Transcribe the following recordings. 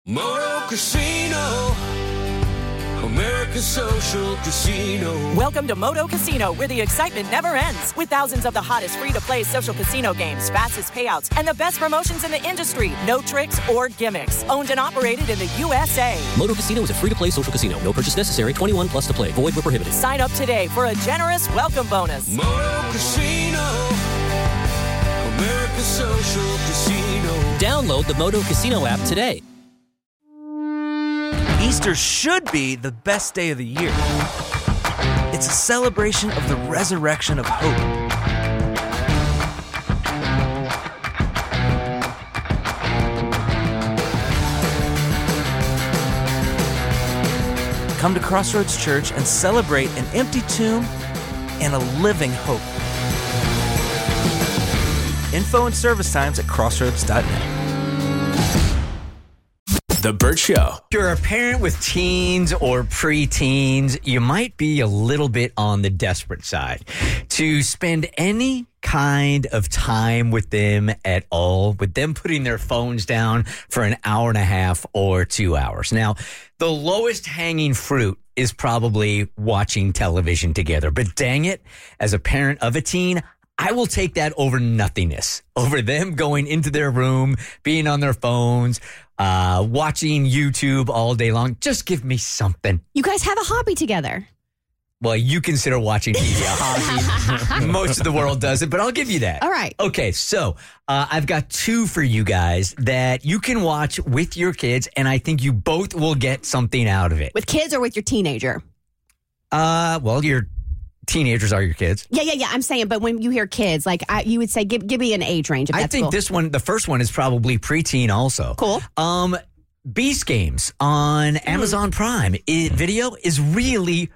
Moto Casino, America's social casino. Welcome to Moto Casino, where the excitement never ends. With thousands of the hottest free-to-play social casino games, fastest payouts, and the best promotions in the industry. No tricks or gimmicks. Owned and operated in the USA. Moto Casino is a free-to-play social casino. No purchase necessary. 21 plus to play. Void where prohibited. Sign up today for a generous welcome bonus. Moto Casino, America's social casino. Download the Moto Casino app today. Easter should be the best day of the year. It's a celebration of the resurrection of hope. Come to Crossroads Church and celebrate an empty tomb and a living hope. Info and service times at crossroads.net. The Burt Show. If you're a parent with teens or preteens, you might be a little bit on the desperate side to spend any kind of time with them at all, with them putting their phones down for an hour and a half or 2 hours. Now, the lowest hanging fruit is probably watching television together. But dang it, as a parent of a teen, I will take that over nothingness, over them going into their room, being on their phones, watching YouTube all day long. Just give me something. You guys have a hobby together. Well, you consider watching TV a hobby. Most of the world does it, but I'll give you that. All right. Okay, so I've got two for you guys that you can watch with your kids, and I think you both will get something out of it. With kids or with your teenager? Well, your teenagers are your kids. Yeah. I'm saying, but when you hear kids, like you would say, give me an age range. If that's I think cool. this one, the first one, is probably preteen also. Cool. Beast Games on Amazon Prime Video is really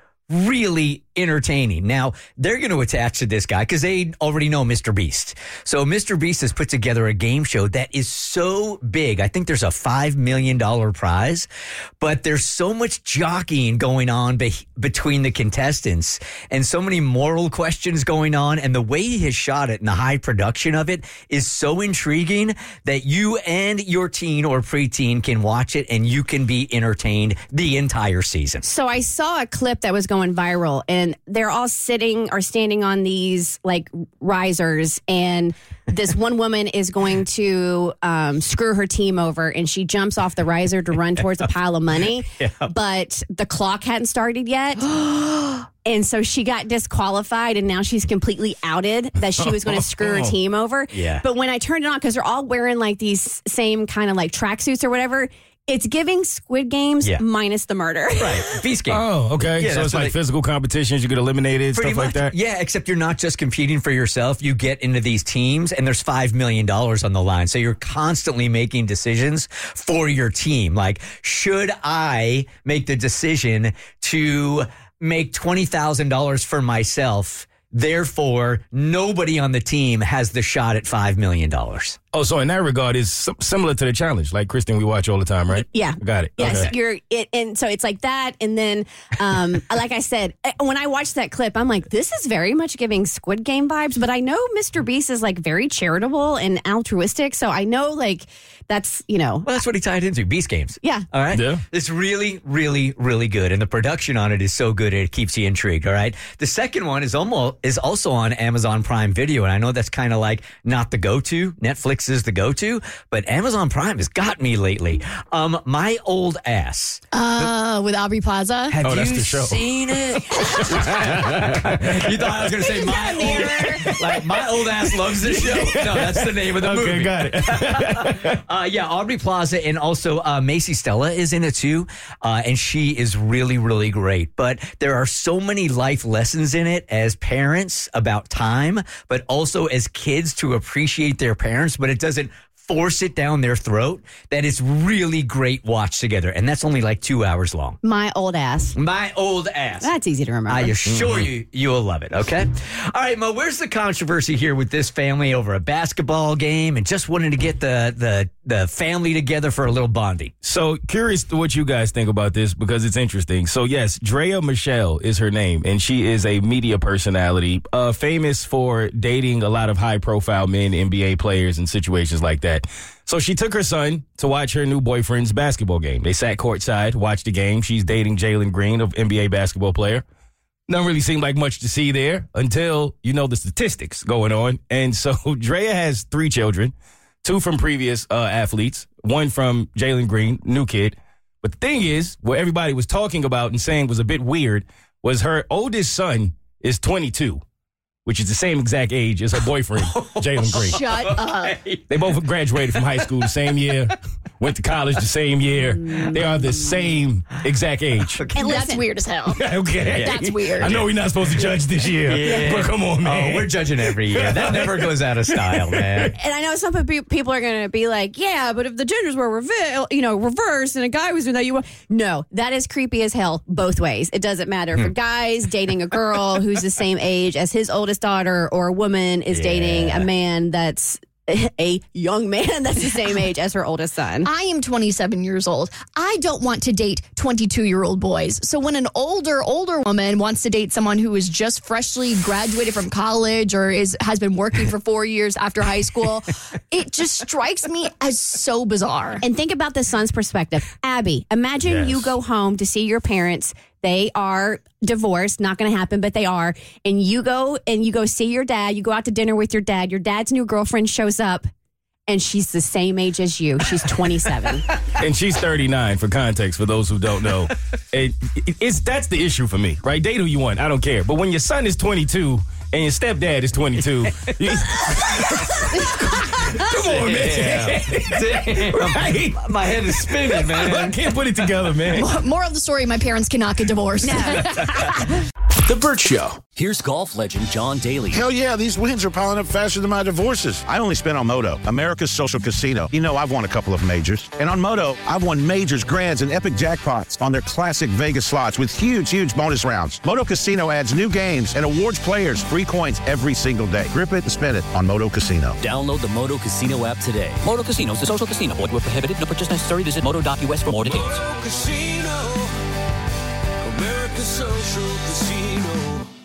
entertaining. Now, they're going to attach to this guy because they already know Mr. Beast. So Mr. Beast has put together a game show that is so big. I think there's a $5 million prize, but there's so much jockeying going on between the contestants and so many moral questions going on. And the way he has shot it and the high production of it is so intriguing that you and your teen or preteen can watch it and you can be entertained the entire season. So I saw a clip that was going viral, and they're all sitting or standing on these like risers, and this one woman is going to screw her team over, and she jumps off the riser to run towards a pile of money, but the clock hadn't started yet. And so she got disqualified, and now she's completely outed that she was going to screw her team over. Yeah. But when I turned it on, because they're all wearing like these same kind of like tracksuits or whatever, it's giving Squid Games minus the murder. Right. Beast Game. Oh, okay. Yeah, so it's like physical competitions. You get eliminated, stuff like that? Yeah, except you're not just competing for yourself. You get into these teams, and there's $5 million on the line. So you're constantly making decisions for your team. Like, should I make the decision to make $20,000 for myself? Therefore, nobody on the team has the shot at $5 million. Oh, so in that regard, it's similar to the challenge, like Kristen, we watch all the time, right? Yeah. Got it. Yes, okay. And so it's like that. And then, like I said, when I watched that clip, I'm like, this is very much giving Squid Game vibes. But I know Mr. Beast is like very charitable and altruistic. So I know like that's, Well, that's what he tied into, Beast Games. Yeah. All right? Yeah. It's really good. And the production on it is so good, it keeps you intrigued, all right? The second one is also on Amazon Prime Video. And I know that's kind of like not the go-to. Netflix is the go-to, but Amazon Prime has got me lately. My Old Ass. With Aubrey Plaza. Have that's you the show. seen it? You thought I was going to say like My Old Ass Loves This Show? No, that's the name of the movie. Okay, got it. Yeah, Aubrey Plaza, and also Macy Stella is in it too, and she is really great. But there are so many life lessons in it as parents about time, but also as kids to appreciate their parents, but it doesn't force it down their throat. That is really great watch together, and that's only like 2 hours long. My Old Ass. My Old Ass. That's easy to remember. I assure you will love it, okay? All right, Mo, where's the controversy here with this family over a basketball game and just wanting to get the family together for a little bonding? So curious to what you guys think about this because it's interesting. So yes, Drea Michelle is her name, and she is a media personality, famous for dating a lot of high-profile men, NBA players, and situations like that. that. So she took her son to watch her new boyfriend's basketball game. They sat courtside, watched the game. She's dating Jalen Green, an NBA basketball player. Doesn't really seem like much to see there until you know the statistics going on. And so Drea has 3 children, 2 from previous athletes, 1 from Jalen Green, new kid. But the thing is, what everybody was talking about and saying was a bit weird was her oldest son is 22, which is the same exact age as her boyfriend, Jalen Green. Shut up. They both graduated from high school the same year, went to college the same year. They are the same exact age. And that's weird as hell. Okay. That's weird. I know we're not supposed to judge this year, but come on, man. Oh, we're judging every year. That never goes out of style, man. And I know some people are going to be like, yeah, but if the genders were reversed and a guy was doing that, no, that is creepy as hell both ways. It doesn't matter. For guys dating a girl who's the same age as his oldest daughter, or a woman is dating a man that's a young man that's the same age as her oldest son. I am 27 years old. I don't want to date 22-year-old boys. So when an older woman wants to date someone who is just freshly graduated from college or has been working for 4 years after high school, it just strikes me as so bizarre. And think about the son's perspective. Abby, imagine you go home to see your parents. They are divorced, not going to happen, but they are. And you go see your dad. You go out to dinner with your dad. Your dad's new girlfriend shows up, and she's the same age as you. She's 27. And she's 39, for context, for those who don't know. That's the issue for me, right? Date who you want. I don't care. But when your son is 22 and your stepdad is 22... Come on, man. Right? My head is spinning, man. I can't put it together, man. Moral of the story, my parents cannot get divorced. The Burt Show. Here's golf legend John Daly. Hell yeah, these wins are piling up faster than my divorces. I only spent on Moto, America's social casino. You know, I've won a couple of majors. And on Moto, I've won majors, grands, and epic jackpots on their classic Vegas slots with huge bonus rounds. Moto Casino adds new games and awards players free coins every single day. Grip it and spin it on Moto Casino. Download the Moto Casino app today. Moto Casino is a social casino. Void where prohibited. No purchase necessary. Visit moto.us for more details. Moto Casino, America's social casino.